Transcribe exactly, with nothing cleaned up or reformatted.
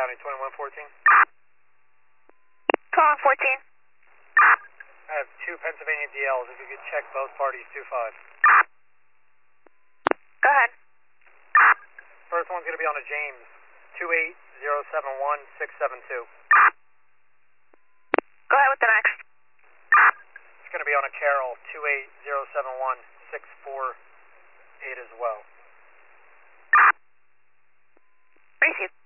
County, twenty-one fourteen. twenty-one fourteen. I have two Pennsylvania D Ls. If you could check both parties, two five. Go ahead. First one's going to be on a James, two eight zero seven one six seven two. Go ahead with the next. It's going to be on a Carroll, two eight zero seven one six four eight as well. Receive.